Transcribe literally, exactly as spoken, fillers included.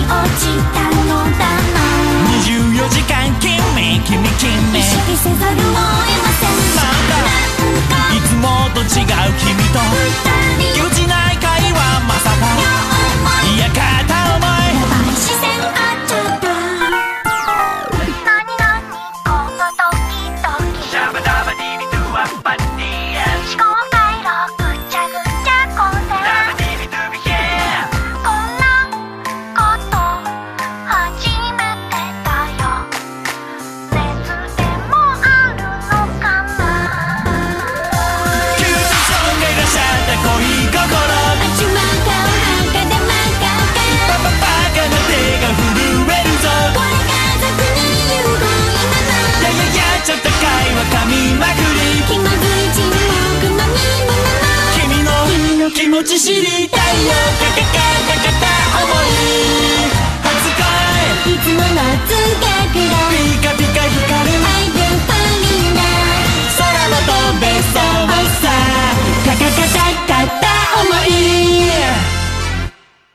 落ちたのだな。 にじゅうよじかん君君君意識せざるを得ません。 なんかいつもと違う君とぎこちない会話まさかいや片思いやばい視線あっちゃった。なになにこのドキドキダバダバディビドゥワッパディエ思考回路ぐちゃぐちゃ混戦。 ダバディビドゥビヘこんなこと初めてだよ。熱でもあるのかな。 急にそんがいらっしゃった恋心あちまかおはかでまかかパパパカな手が震えるぞ。 これが俗に言う恋なの。 やややちょっと会話噛みまくり気まずい沈黙のみもなの。 君の気持ち知りたいよカカカカカカ